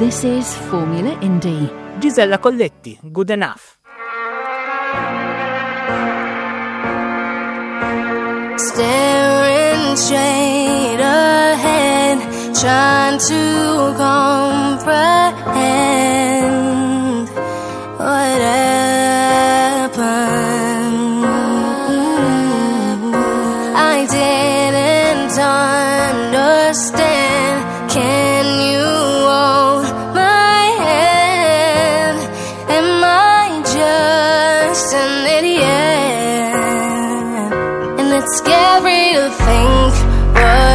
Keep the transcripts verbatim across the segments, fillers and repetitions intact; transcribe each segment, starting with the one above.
This is Formula Indie. Gisella Colletti, Good Enough. Staring straight ahead, trying to comprehend what happened. I didn't understand. Can you hold my hand? Am I just an idiot? And it's scary to think what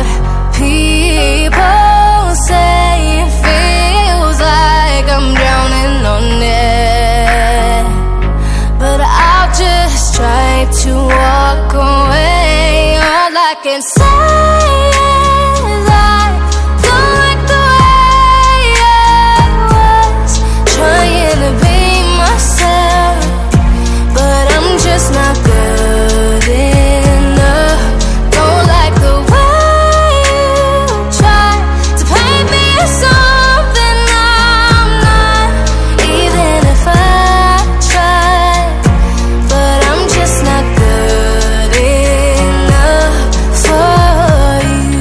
people say. It feels like I'm drowning on it, but I'll just try to walk away. All I can say is I don't like the way I was trying to be myself, but I'm just not good enough. Don't like the way you try to paint me as something I'm not, even if I try, but I'm just not good enough for you.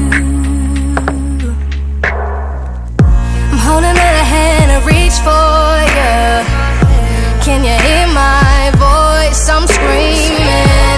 I'm holding out a hand to reach for you. Can you hear my voice? I'm screaming.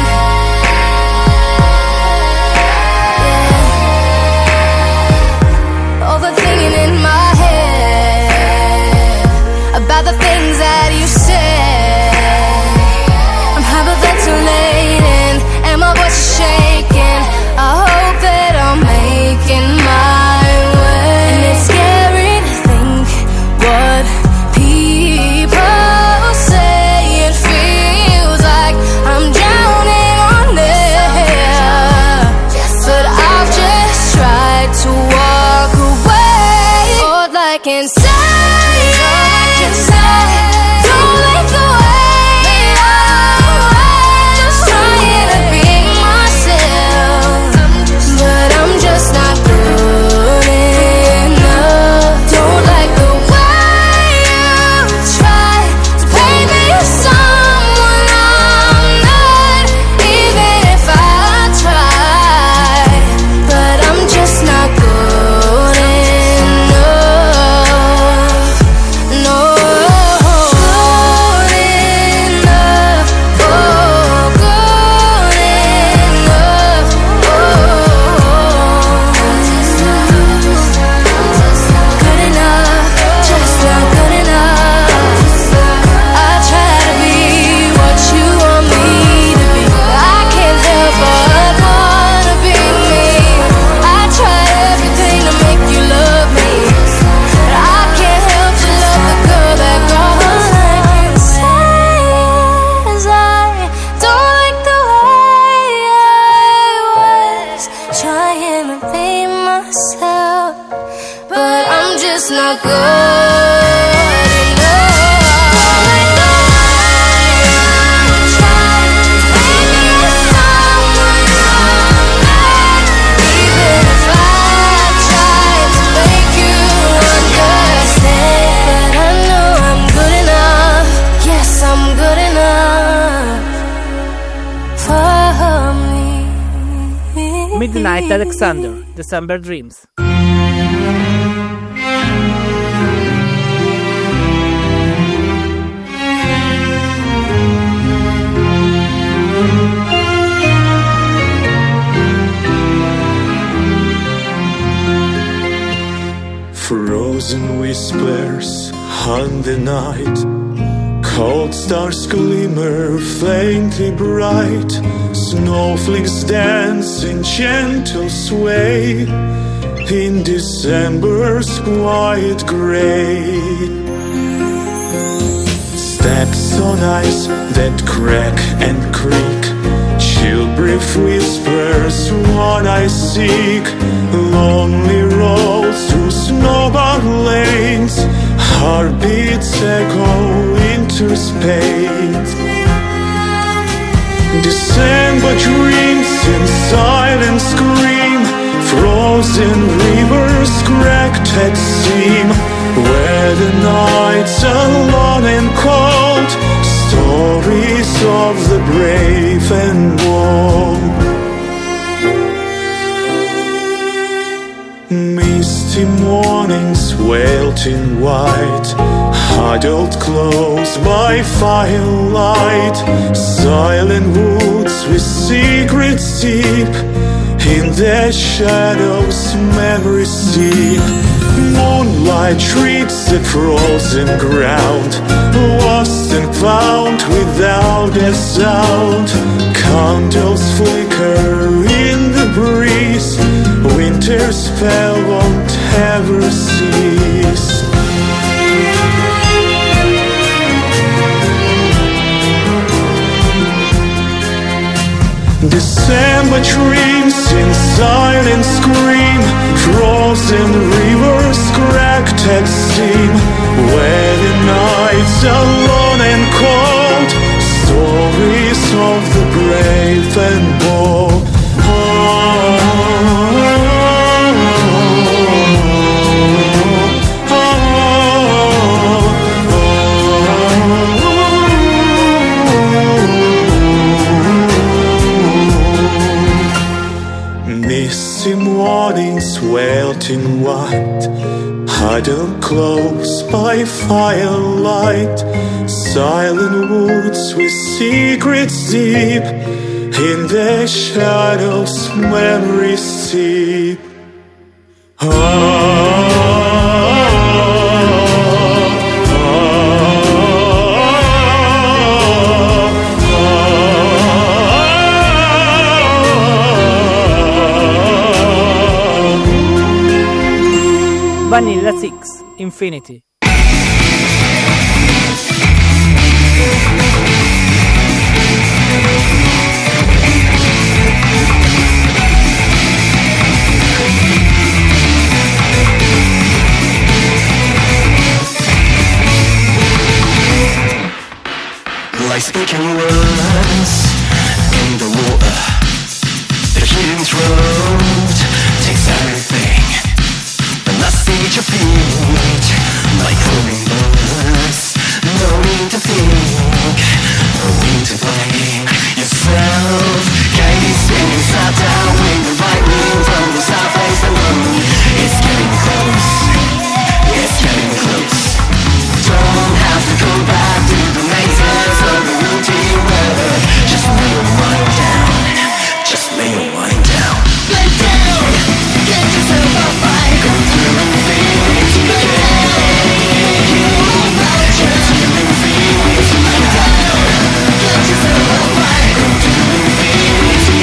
Yeah. Overthinking in my head about the things that you said. I'm hyperventilating and my voice is shaking. I hope that I'm making my way. And it's scary to think what people say. It feels like I'm drowning on there, but I've just tried to walk away. All I can say is I don't like the way I was, just trying to be myself, but I'm just not good enough. Don't like the way you try to paint me as someone I'm not, even if I try, but I'm just not good enough. No, good enough. Oh, good enough. Oh, good enough, just not good enough. I try to be what you want me to be. I can't help but wanna be me. I tried everything to make you love me, but I can't help to love the girl that got us. All I can say is I don't like the way I was trying to be myself, but I'm just not good enough. Don't like the way you try to paint me as someone I'm not, even if I try to make you understand. But I know I'm good enough. Yes, I'm good enough for me. Midnight Alexander, December Dreams. Frozen whispers on the night, cold stars glimmer faintly bright, snowflakes dance in gentle sway in December's quiet gray. Steps on ice that crack and creak, chill brief whispers what I seek, lonely roads through snowbound lanes, heartbeats echo into space. December dreams in silent scream, frozen rivers cracked at seam, where the nights are long and cold, stories of the brave and bold. Misty mornings veiled in white, huddled close by firelight, silent woods with secrets deep, in their shadows memories sleep. Moonlight treats the frozen ground, lost and found without a sound. Candles flicker in the breeze, winter's spell won't ever cease. December dreams in silent scream, frozen rivers cracked at seam, where the nights are long and cold, stories of the brave and bold. Misty mornings veiled in white, huddled close by firelight, silent woods with secrets deep, in their shadows memories sleep. Vanilla six, Infinity. Like speaking words in the water, the healing throat takes everything. I see your feet, like hummingbirds. No need to think, no need to blame yourself. Can you spin yourself down with the right wind from the south face of the moon? It's getting close, it's getting close. Don't have to go back to the mazes of the routine weather. Just lay your mind down, just lay your mind down. Lay down, get yourself up right. Go through infinity, yeah. You are mountain. Go through infinity, lay down, get yourself up right. Go through infinity,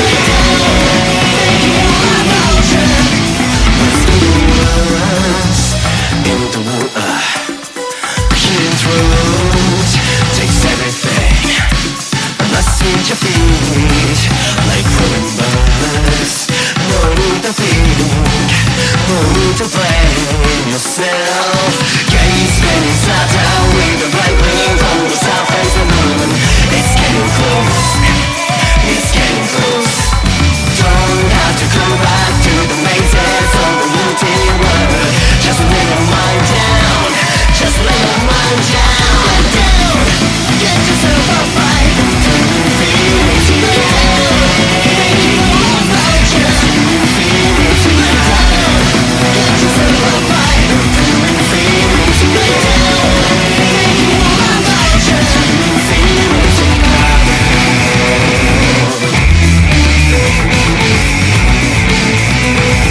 yeah. You are mountain. Whispering words in the water, healing throat takes everything. And I see your feet, like growing birds. No need to think, no need to blame yourself. Can you spin inside down with the right wind from the south face of the moon? It's getting close, it's getting close. Don't have to go back to the mazes of the routine world. Just lay your mind down, just lay your mind down. Lay down, get yourself up right. Infinity, yeah. You are mountain. Infinity, lay down, get yourself up right. Infinity, lay down, you are mountain. Infinity, lay down.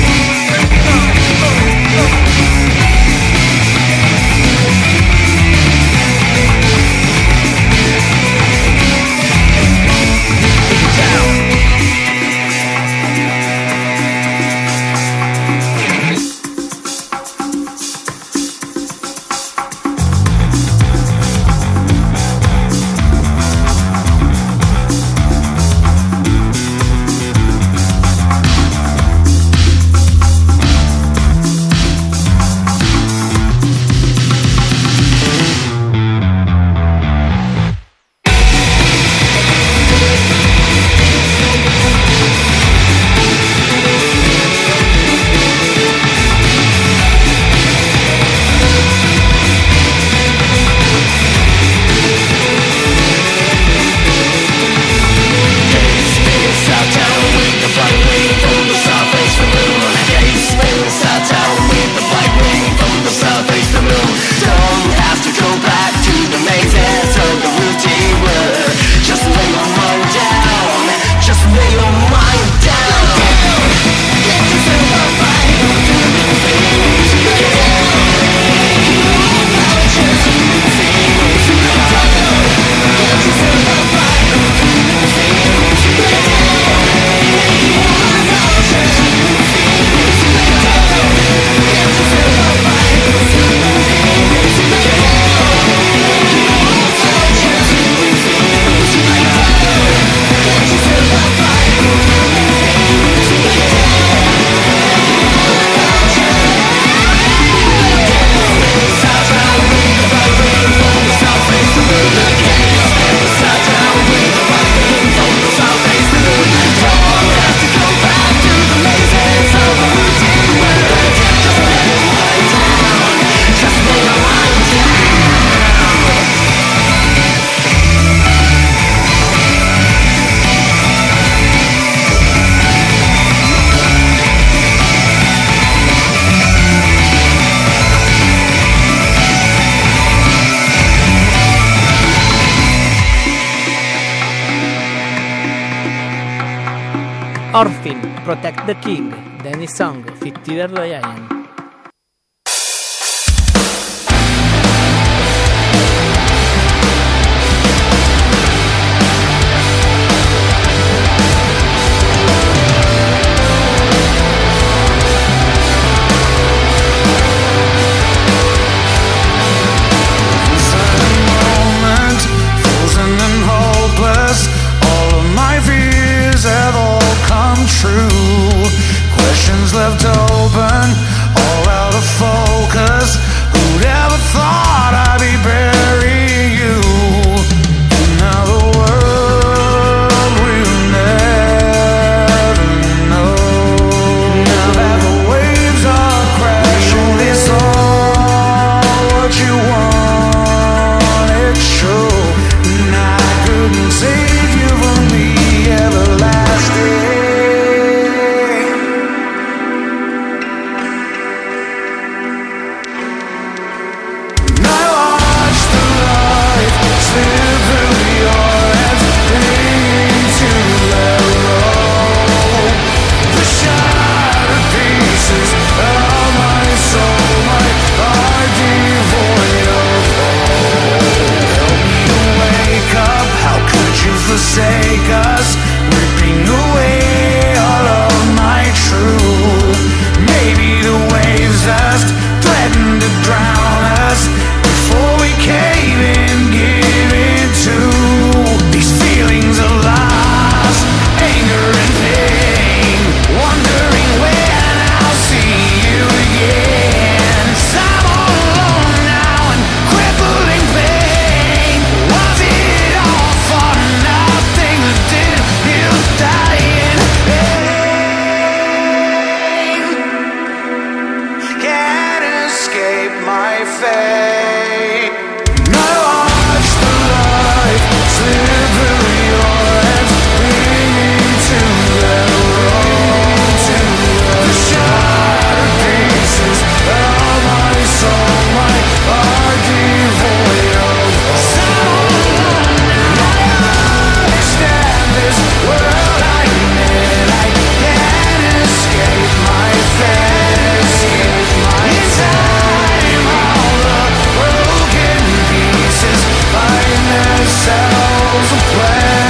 Orphan, Protect the King, Danny Song, Fit Tiller Ryan. True questions left open, all out of focus. Who'd ever thought I'd be burying you? Now the world will never know. Now that the waves are crashing, it's all what you wanted, true. And I couldn't save you from the everlasting. Forsake us, ripping away all of my truth. Maybe the waves just threatened to drown us before we cave in, give in to these feelings of loss, anger and pain, wondering when I'll see you again. 'Cause I'm all alone now and crippling pain. Was it all for nothing? Did you die in pain? Can't escape my fate. I watch the light slip through your hands, leading to the road. The shattered pieces of my soul, my heart devoid of hope. I understand this world I'm in. I can't escape my fate. In time, all the broken pieces find themselves a place.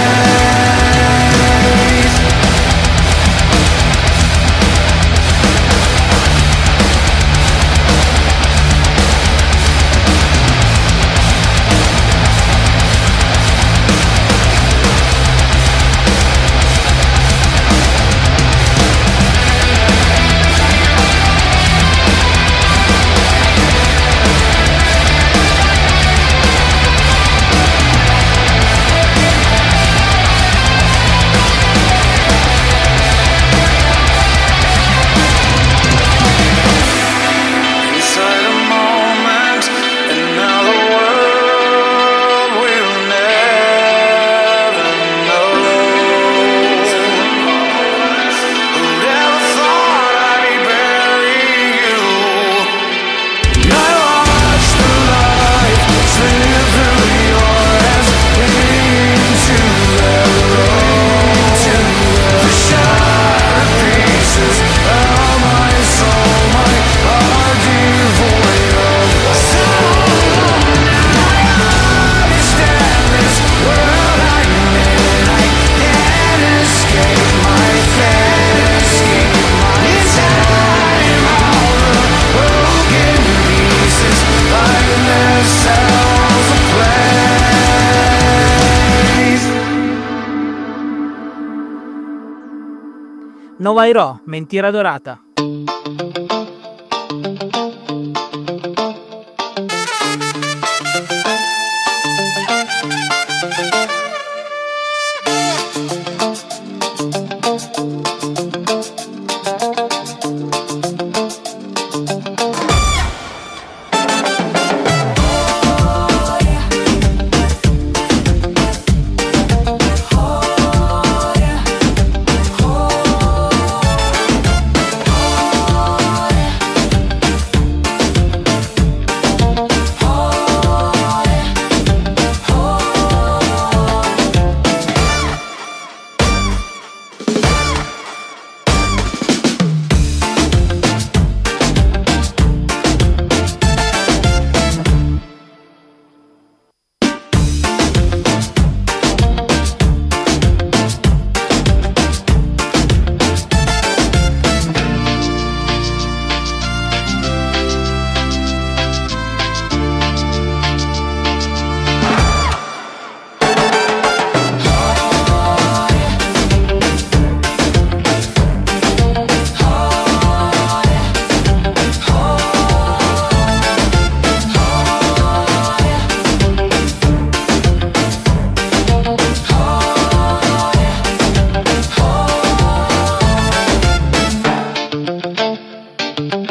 Inside a moment, and now the world will never know. Who'd ever thought I'd be burying you? I watched the light slip through your hands, into the road. The shattered pieces of my soul, my heart devoid of hope. I understand this world I'm in. I can't escape my fate. In time, all the broken pieces find themselves a place. Nova Hero, Mentira Dorata. Oh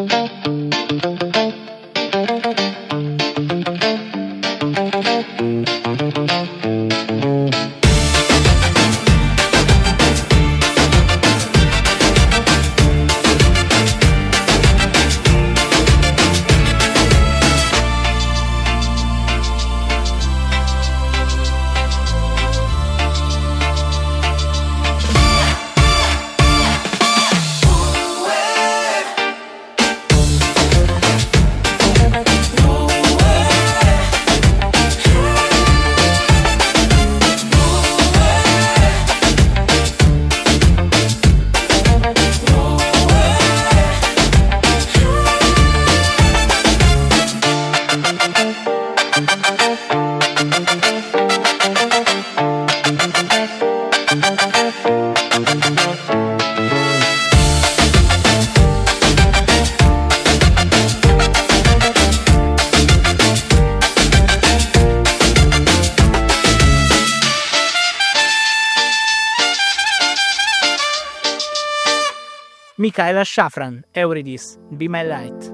Michaela Shafran, Eurydice, Be My Light.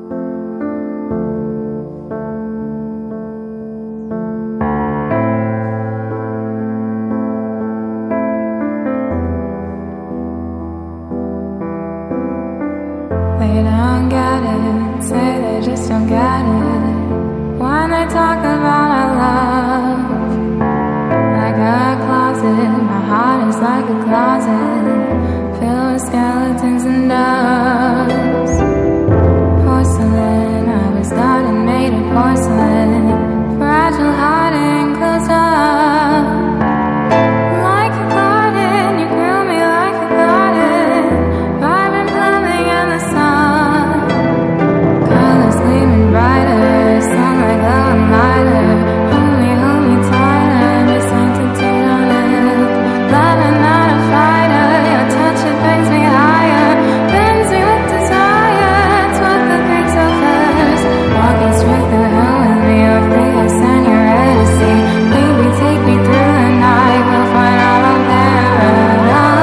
They don't get it, say they just don't get it. When they talk about our love, like a closet, my heart is like a closet, filled with skeletons and dust. Porcelain, I was not made of porcelain, fragile heart and closed up. Like a garden, you grew me like a garden, vibrant blooming in the sun. Colors gleaming brighter, sunlight glowing lighter. Hold me, hold me tighter, be sanctitude on earth. Love and not a fighter, your touch it brings me higher, bends me with desire. It's what the things so first. Walking straight through hell with me, your face and your ecstasy. Baby, take me through the night, we'll find out on paradise.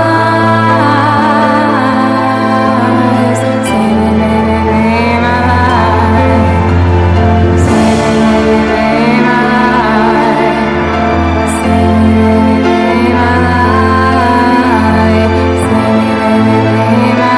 Say me, baby, be my life. Say me, baby, be my life. Say me, baby, be my life. Say me, baby, be my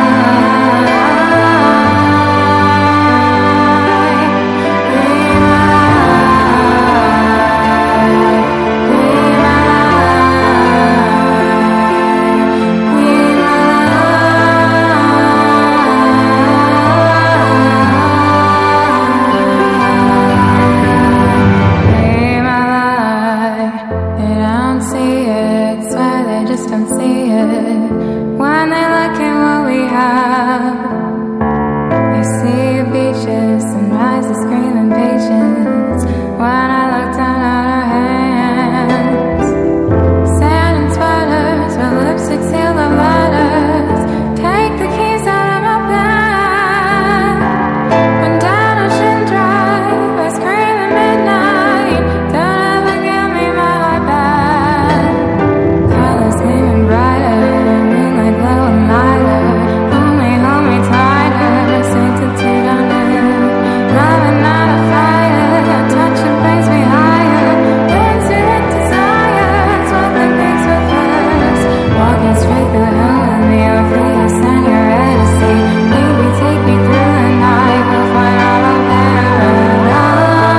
Be my life. They don't see it, swear they just don't see it. When they look at what we have, they see beaches, sunrises, screaming patience. When I look down at our hands, sand and sweaters, with lipstick sealed of letters. Take the keys out of my bag. When down Ocean Drive, I scream at midnight. Don't ever give me my heart back. Colors gleaming brighter, moonlight glowing lighter. Hold me, hold me tighter, sanctitude on earth. Love and not a fighter, your touch it brings me higher, bends me with desire. It's what the things were first. Walking straight through hell with me, your face and your ecstasy. Baby, take me through the night, we'll find out on paradise.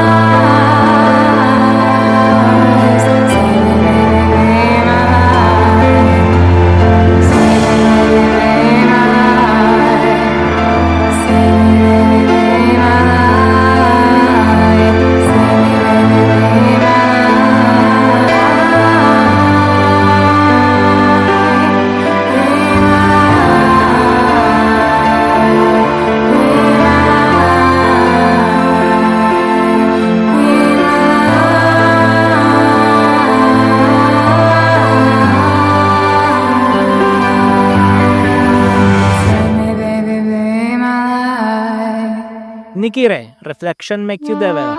Say me, baby, be my life. Say me, baby, be my life. Say me, baby, be my life. Say me, baby, be my Nicky Ray, Reflection Make You Develop.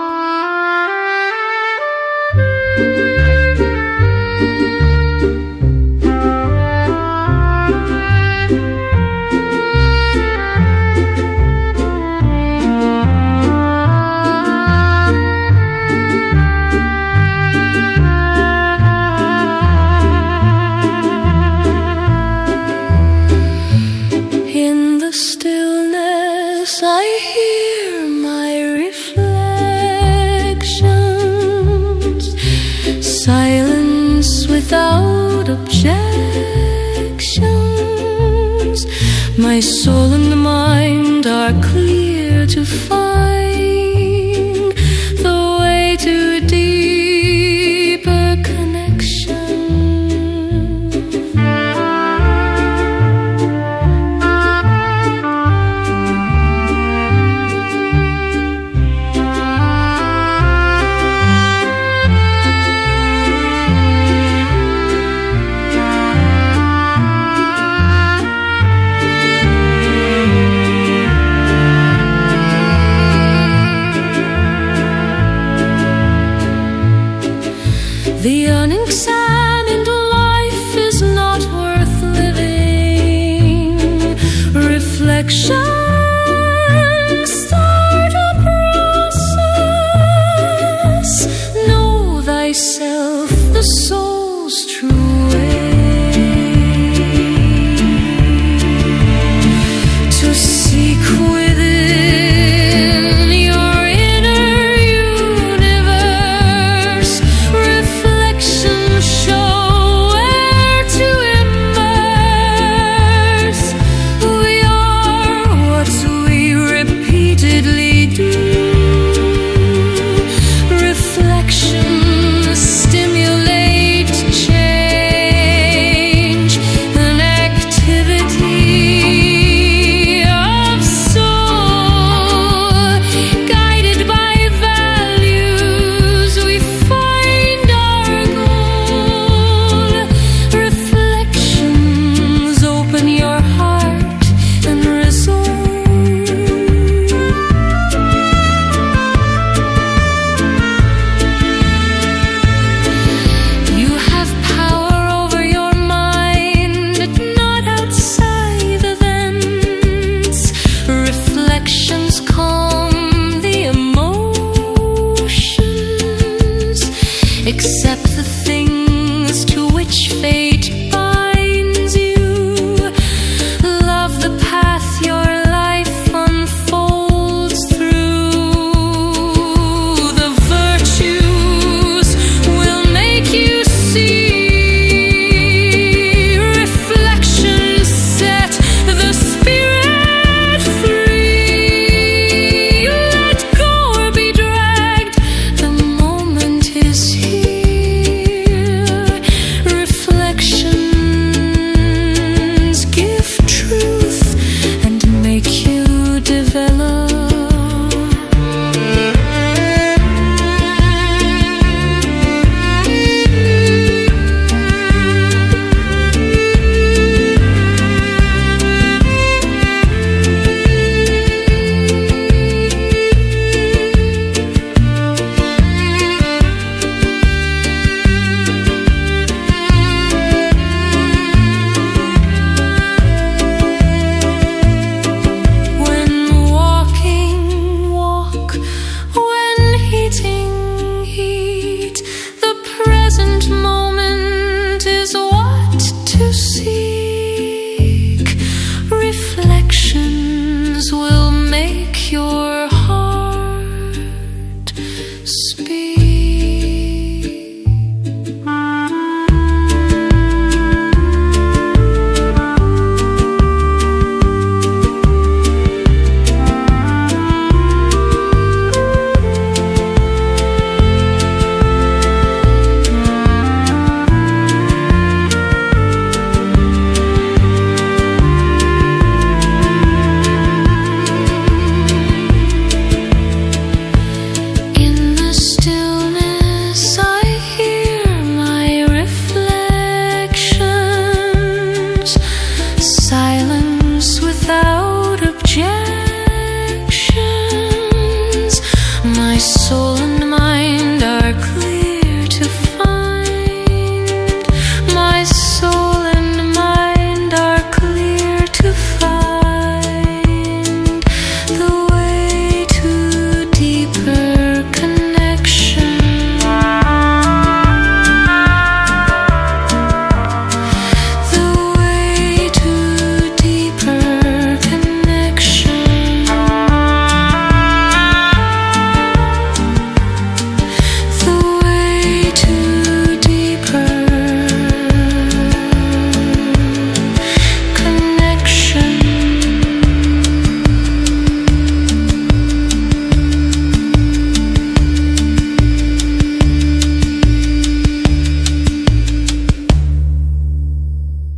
I hear my reflections, silence without objections. My soul and mind are clear to find the way to deeper connection. The unexamined life is not worth living. Reflection, start a process. Know thyself, the soul's true way. To seek within your inner universe. Show where to immerse. We are what we repeatedly do. Reflections stimulate change, an activity of soul. Guided by values, we find our goal. Reflections open your heart and resolve. You have power over your mind, not outside events. Reflections calm the emotions. Accept the things to which fate binds you. Love the path your life unfolds through. The virtues will make you see. Reflections set the spirit free. Let go or be dragged, the moment is here. Reflections give truth and make you develop. When walking, walk. When eating, eat. The present moment is what to seek. Reflections will make your heart speak.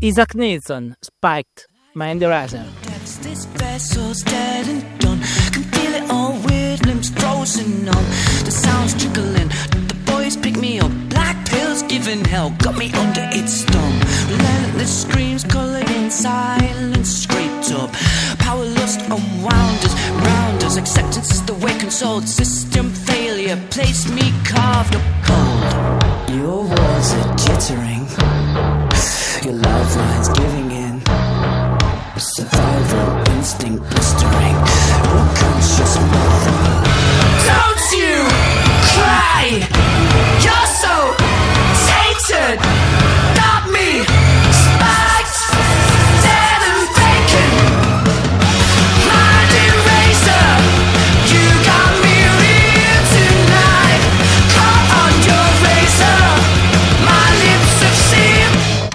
Isaac Nilsson, Spiked, Mind the Razor. This vessel's dead and done. Can feel it all weird, limbs frozen on. The sounds trickling, the boys pick me up. Black pills giving hell, got me under its thumb. Relentless screams coloured in silence, scraped up. Power lust unwound us, round us. Acceptance is the way consoled. System failure, place me carved up cold. Your walls are jittering, your lifelines giving in. Survival instinct blistering, unconscious mother. Don't you cry, you're so tainted. Got me spiked, dead and vacant. Mind eraser, you got me real tonight. Caught on your razor, my lips have sealed.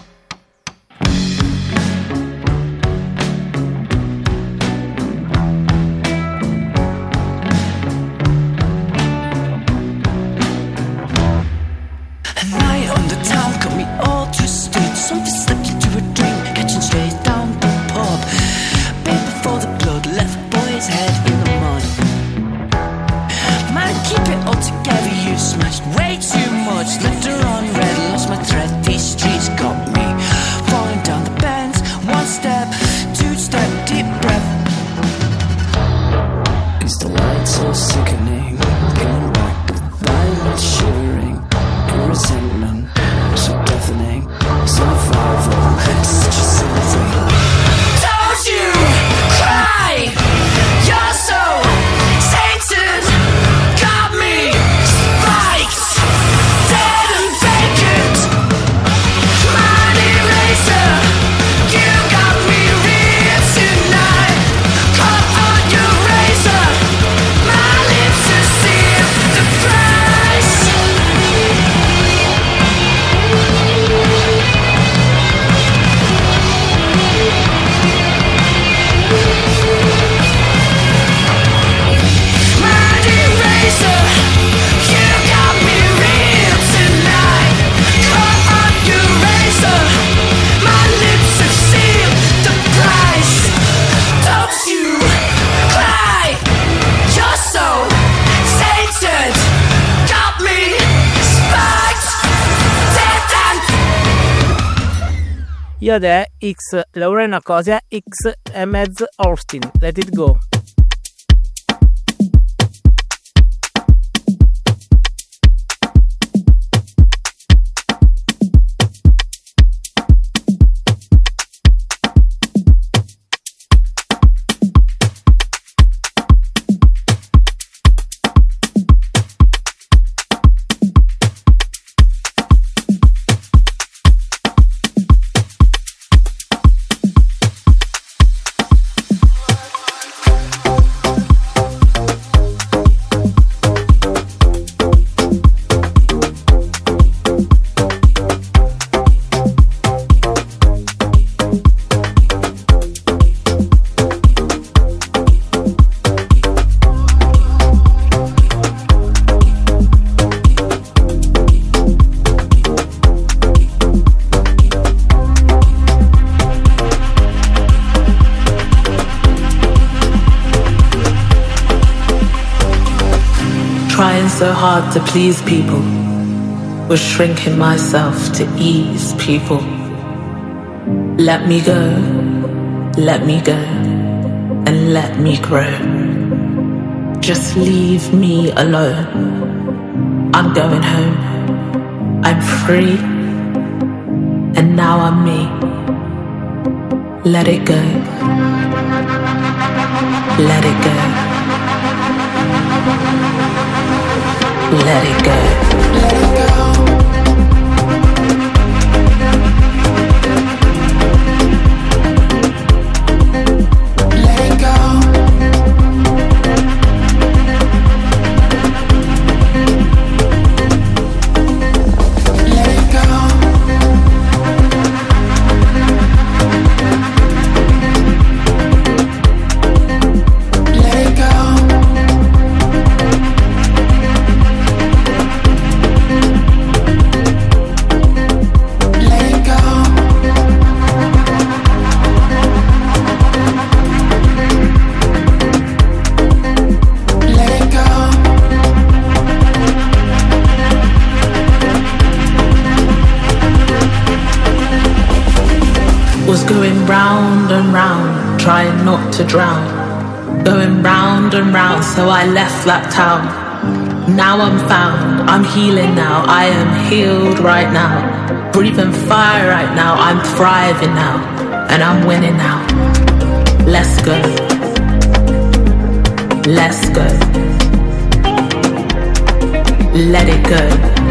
Io de X Lorena Cosa X Emez Austin, Let It Go. Trying so hard to please people, was shrinking myself to ease people. Let me go, let me go, and let me grow. Just leave me alone. I'm going home. I'm free, and now I'm me. Let it go. Let it go. Let it go. Let it go. Let it go. was going round and round, trying not to drown. Going round and round, so I left that town. Now I'm found, I'm healing now, I am healed right now. Breathing fire right now, I'm thriving now, and I'm winning now. Let's go. Let's go. Let it go.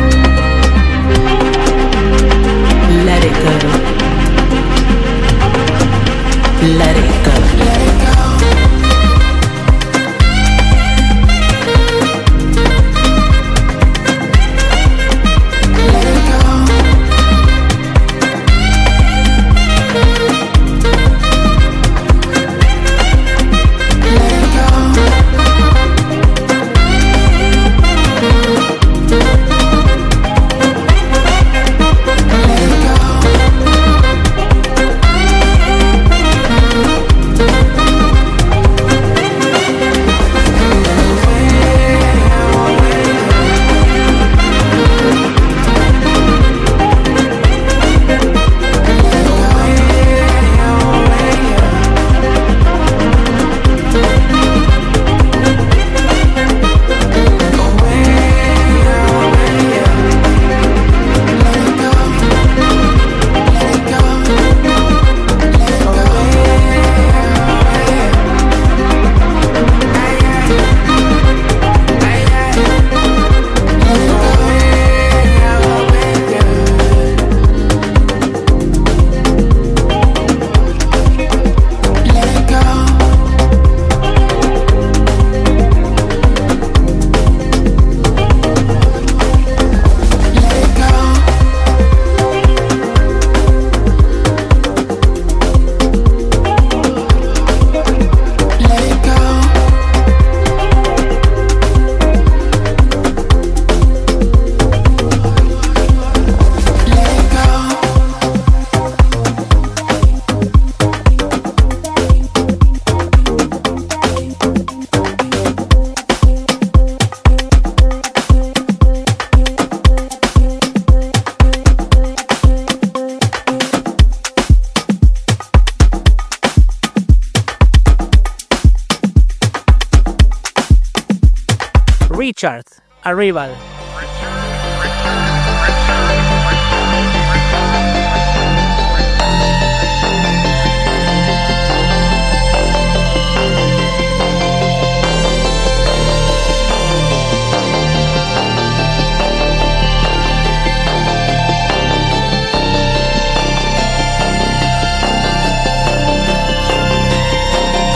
Let it go. Let it go. Let it go. Richard, Arrival.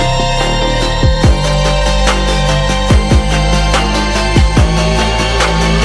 Let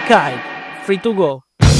Black Eyed, Free to Go.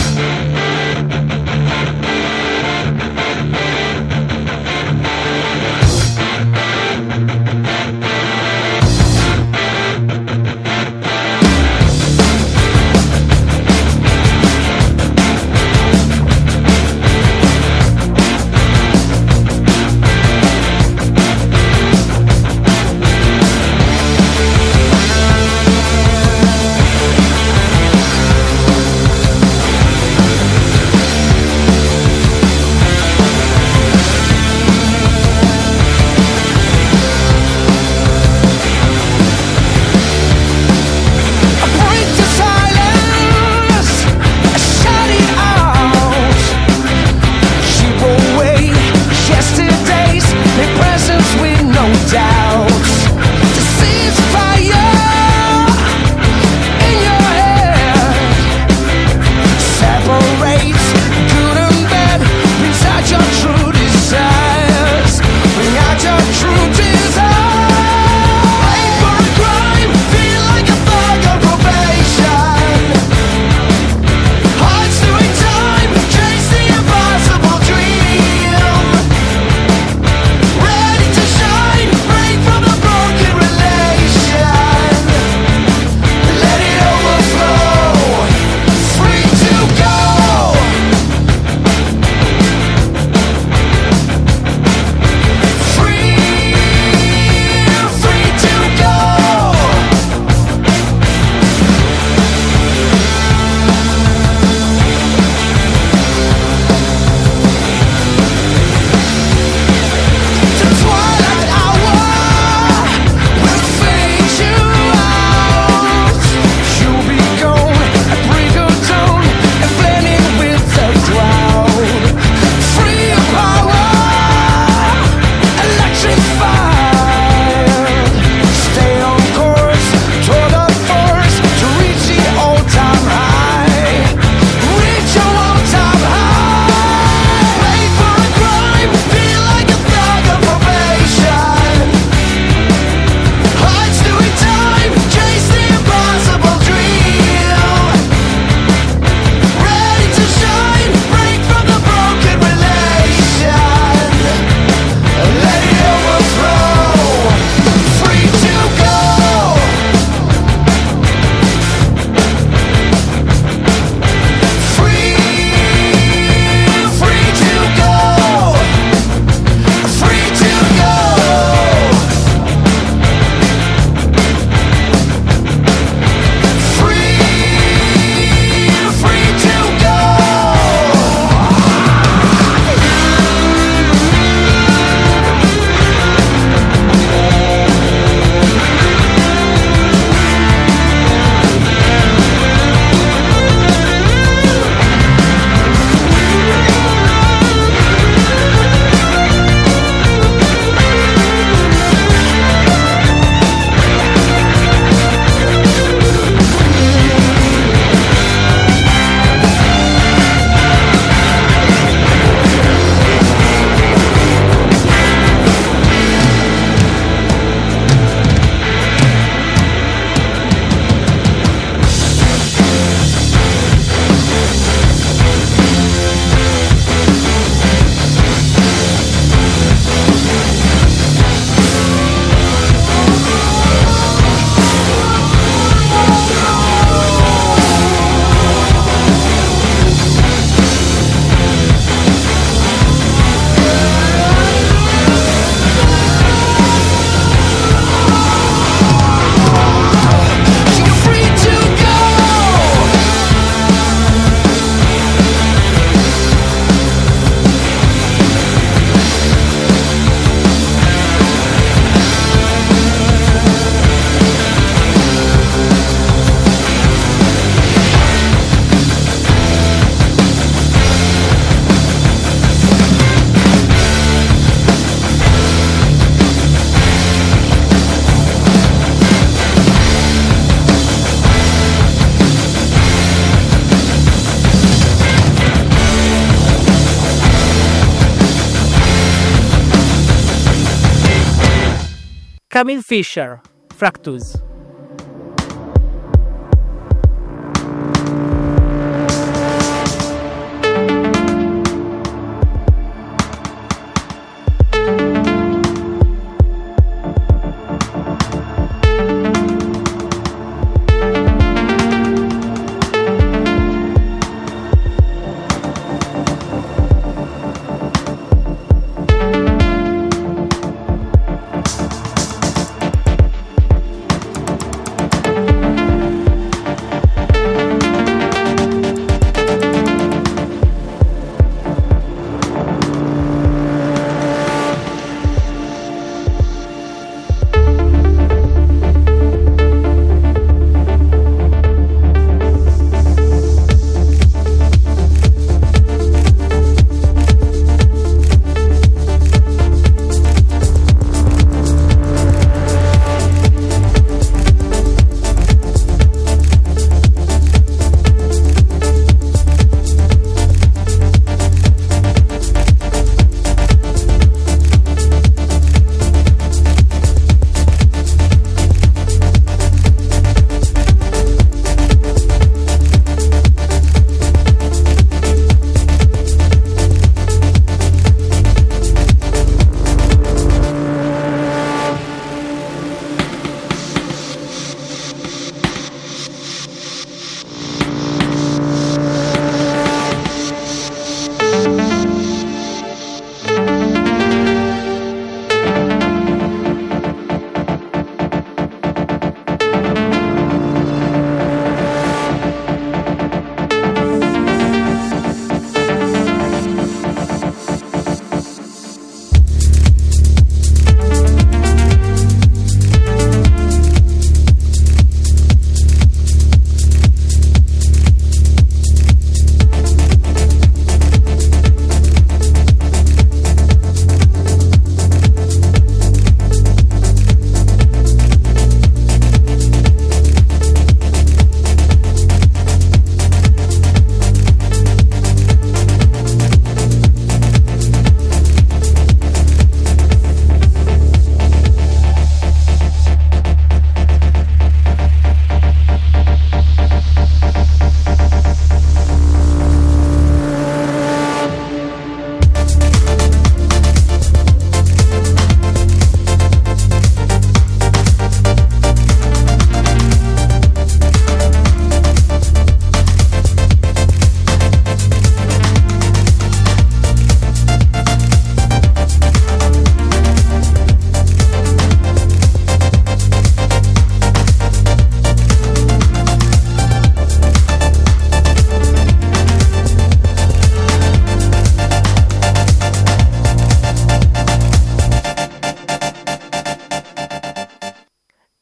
Camille Fisher, Fractus.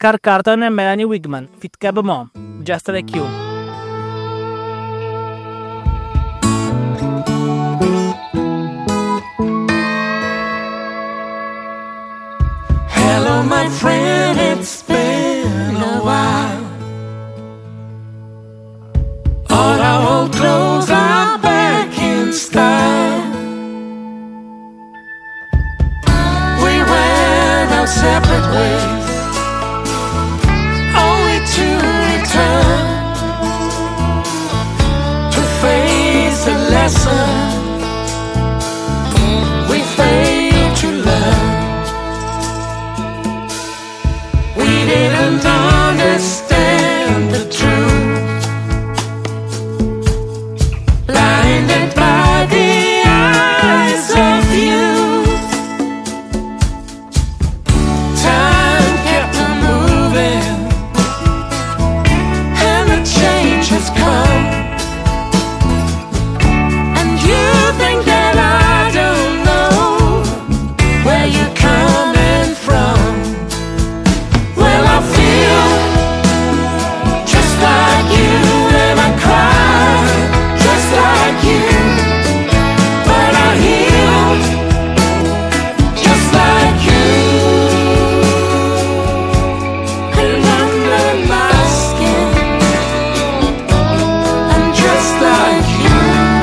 Carl Carlton e Melanie Wigman, Fit Cab Mom, Just Like You. Hello, my friend, it's been a while. All our old clothes are back in style. We went our separate ways, only to return to face the lesson we failed to learn. We didn't understand the truth, blinded by the eyes of youth. Time kept on moving, and the change has come. And you think that I don't know where you're coming from. Well, I feel just like you, and I cry just like you, but I heal just like you. And under my skin, I'm just like you.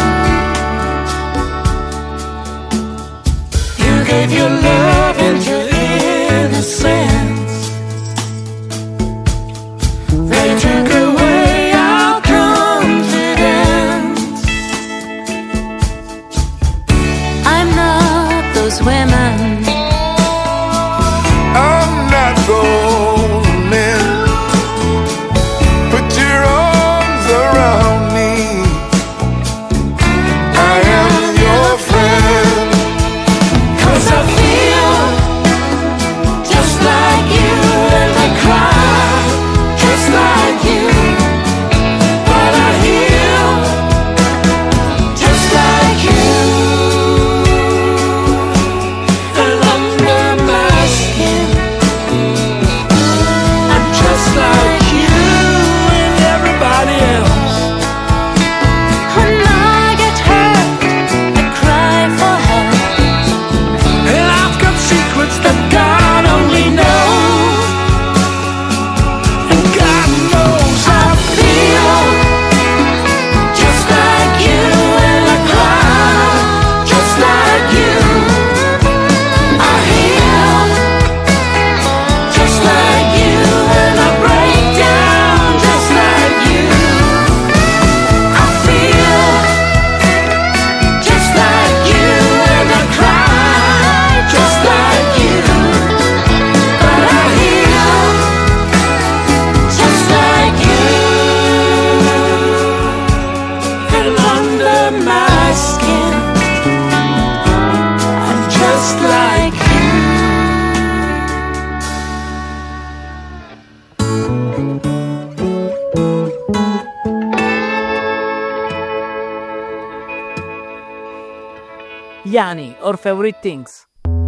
You gave your love and your innocence. They took away our confidence. I'm not those women. I'm not those men. Put your arms around me. I am your friend. 'Cause I feel just like you, and I cry just like you, but I heal just like you. And under my skin, I'm just like you and everybody else. When I get hurt, I cry for help. And I've got secrets that God only knows, and God knows I feel just like you, and I cry just like you. I heal just like you, and I break down just like you. I feel just like you, and I cry just like you, but I heal just like you. And under my skin, I'm just like you. Yanni, Our Favorite Things.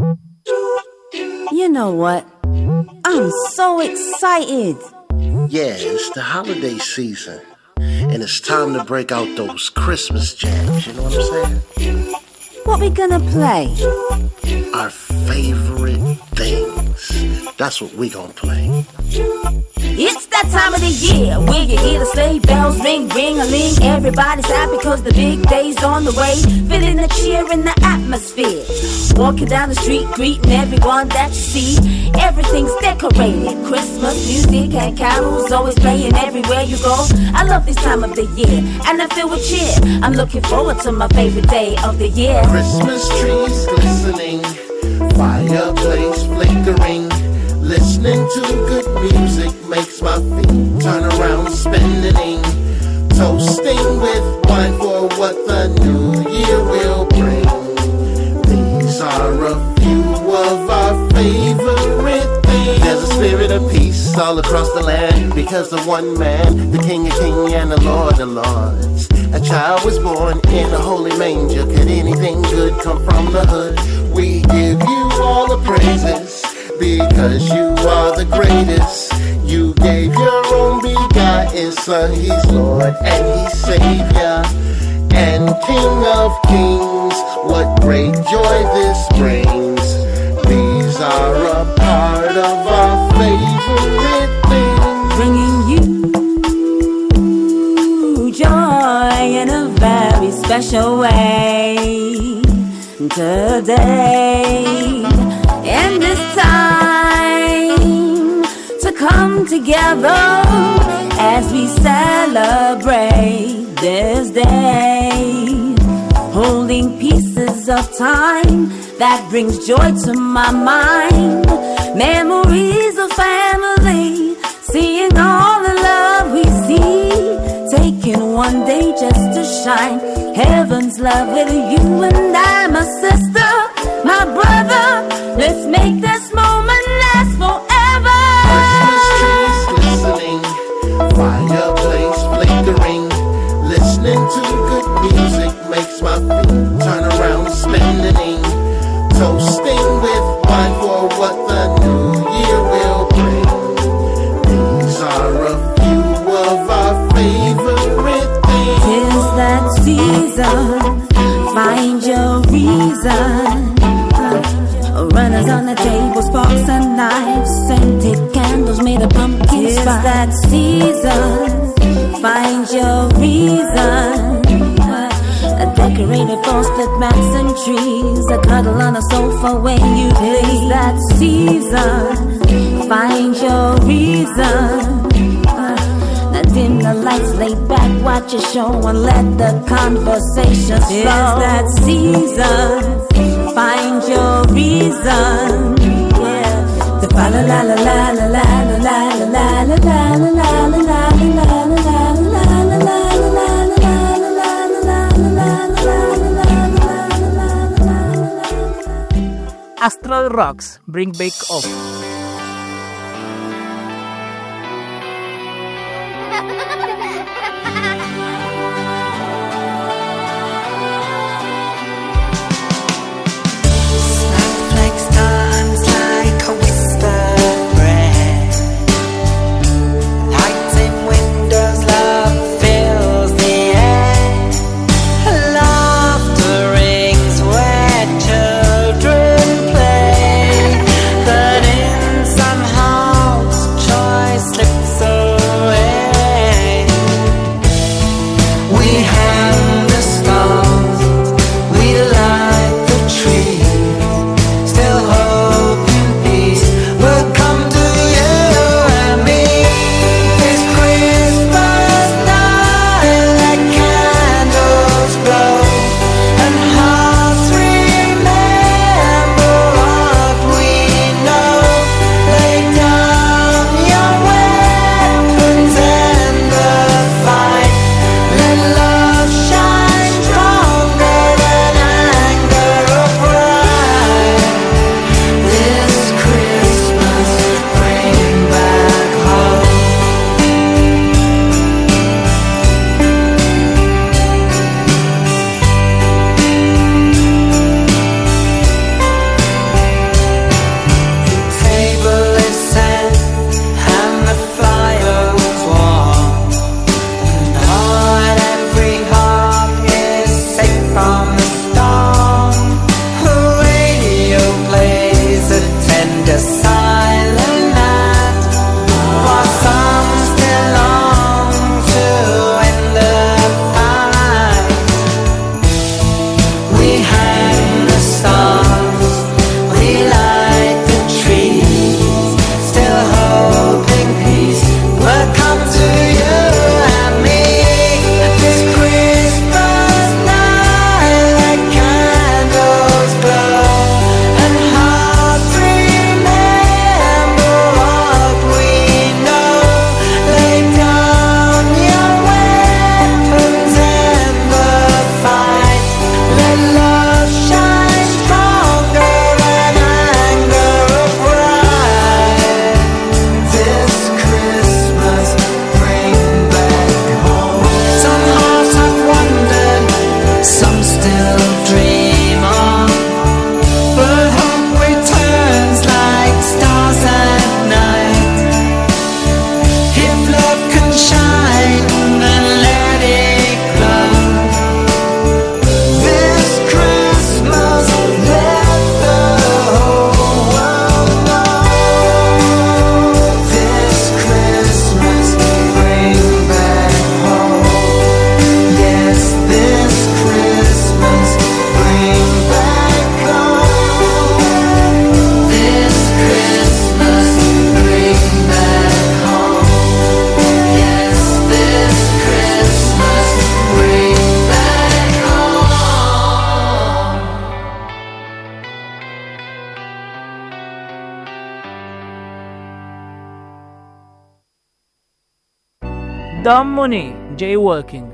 You know what? I'm so excited. Yeah, it's the holiday season, and it's time to break out those Christmas jams, you know what I'm saying? What we gonna play? Our favorite things. That's what we gonna play. It's that time of the year where you hear the sleigh bells ring, ring-a-ling. Everybody's happy cause the big day's on the way. Feeling the cheer in the atmosphere. Walking down the street, greeting everyone that you see. Everything's decorated. Christmas music and carols always playing everywhere you go. I love this time of the year, and I feel with cheer. I'm looking forward to my favorite day of the year. Christmas trees glistening, fireplace flickering. Listening to good music makes my feet turn around spinning. Toasting with wine for what the new year will bring. These are a few of our favorite things. There's a spirit of peace all across the land, because of one man, the King of Kings and the Lord of Lords. A child was born in a holy manger. Could anything good come from the hood? We give you all the praises, because you are the greatest. You gave your own begotten Son. He's Lord and He's Savior and King of Kings. What great joy this brings. These are a part of our favorite things, bringing you joy in a very special way today. In this time to come together as we celebrate this day, holding pieces of time that brings joy to my mind. Memories of family, seeing all the love we see, taking one day just to shine heaven's love with you and I, my sister, my brother. Let's make this moment last forever. Christmas trees glistening, fireplace flickering, listening to good music makes my feet turn around spinning. Toasting with wine for what the new year will bring. These are a few of our favorite things. Tis that season, find your reason. Runners on the table, sparks and knives, scented candles made of pumpkin spice. Tis that season, find your reason. A decorated frosted mats and trees, a cuddle on a sofa when you please. That season, find your reason. Now dim the lights, lay back, watch a show and let the conversation flow. It's that season, find your reason. Yeah. The fa la la la la la la la la la la la la la la la Astral Rocks, Bring Back Off. Snowflakes dance like a whispered breath. Lights in windows, love fills the air. Laughter rings where children play, but in Don Money, Jaywalking.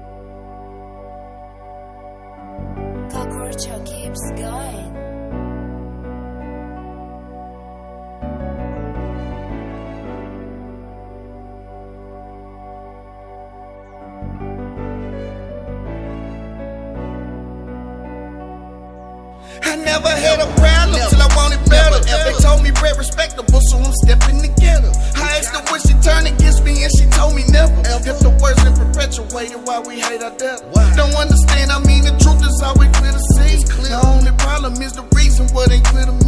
Cockroach keeps going. I never had a problem till I wanted better. They told me bread respectable, so I'm stepping together. I asked her would she turn against me, and she told me never. If the words been perpetuated, why we hate our death? Don't understand, I mean the truth is always clear to see. The only problem is the reason what ain't clear to me.